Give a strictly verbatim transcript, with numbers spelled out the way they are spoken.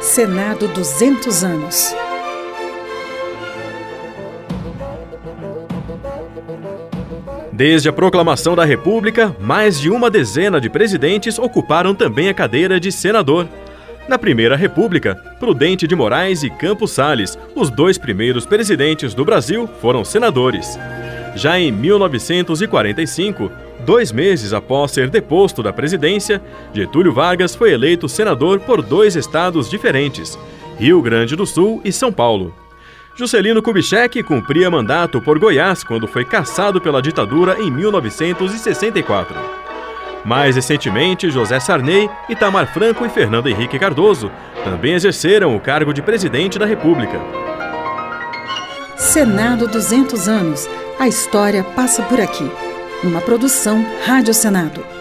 Senado duzentos anos. Desde a proclamação da República, mais de uma dezena de presidentes ocuparam também a cadeira de senador. Na Primeira República, Prudente de Moraes e Campos Salles, os dois primeiros presidentes do Brasil, foram senadores. Já em mil novecentos e quarenta e cinco, dois meses após ser deposto da presidência, Getúlio Vargas foi eleito senador por dois estados diferentes, Rio Grande do Sul e São Paulo. Juscelino Kubitschek cumpria mandato por Goiás quando foi cassado pela ditadura em mil novecentos e sessenta e quatro. Mais recentemente, José Sarney, Itamar Franco e Fernando Henrique Cardoso também exerceram o cargo de presidente da República. Senado duzentos anos. A história passa por aqui. Uma produção Rádio Senado.